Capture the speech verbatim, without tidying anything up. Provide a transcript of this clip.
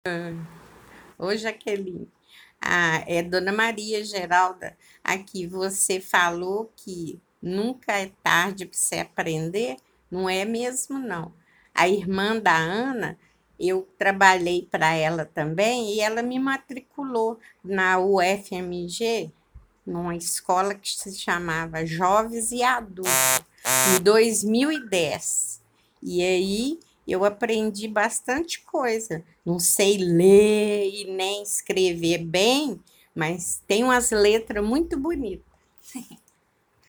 Ô, Jaqueline, ah, é Dona Maria Geralda, aqui você falou que nunca é tarde para você aprender, não é mesmo, não. A irmã da Ana, eu trabalhei para ela também e ela me matriculou na U F M G, numa escola que se chamava Jovens e Adultos, em dois mil e dez. E aí eu aprendi bastante coisa. Não sei ler e nem escrever bem, mas tem umas letras muito bonitas.